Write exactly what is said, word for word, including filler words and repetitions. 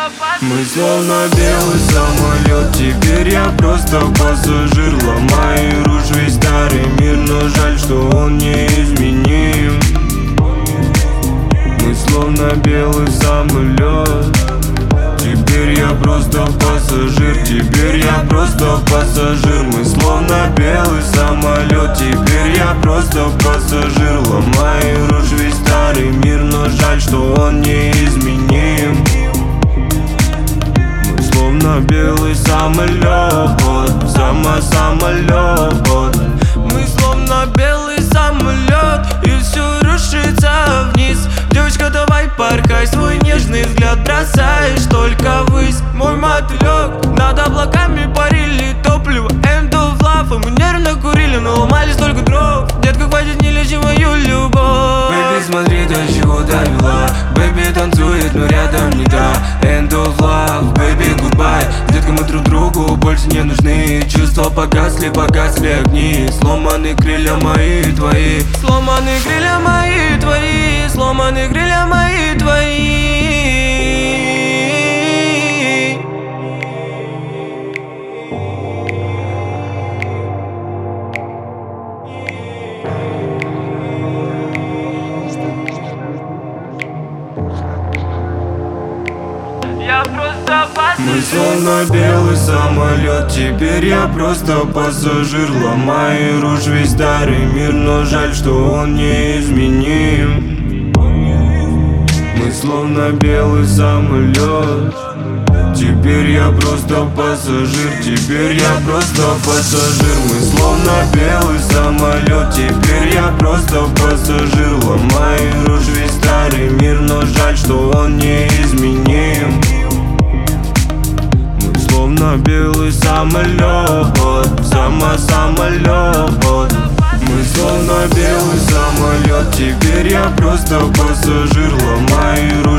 Мы словно белый самолет, теперь я просто пассажир. Ломаю руж весь старый мир, но жаль, что он неизменим. Мы словно белый самолет, теперь я просто пассажир, теперь я просто пассажир. Мы словно белый самолет, теперь я просто пассажир. Ломаю руж весь старый мир, но жаль, что он неизменим. Мы словно белый самолет, само-самолет. Мы словно белый самолет, и все рушится вниз. Девочка, давай порхай, свой нежный взгляд бросаешь только ввысь. Мой мотылек, над облаками парили, топливо, end of love. Мы нервно курили, но ломали столько дров. Детка, хватит, не лечи мою любовь. Бэби, смотри, до чего довела. Бэби танцует, но рядом не та. End of love, baby, goodbye. Детка, мы друг другу больше не нужны. Чувства погасли, погасли огни. Сломаны крылья мои, твои. Сломаны крылья мои, твои. Сломаны крылья мои, твои. Я просто пассажир. Мы словно белый самолет, теперь я просто пассажир. Ломаю руж весь старый мир, но жаль, что он неизменим. Мы словно белый самолет, теперь я просто пассажир, теперь я просто пассажир. Мы словно белый самолет, теперь я просто пассажир. Ломаю руж весь старый мир, но жаль, что он неизменим. Мы словно белый самолет, само-самолет. Мы словно белый самолет, теперь я просто пассажир. Ломаю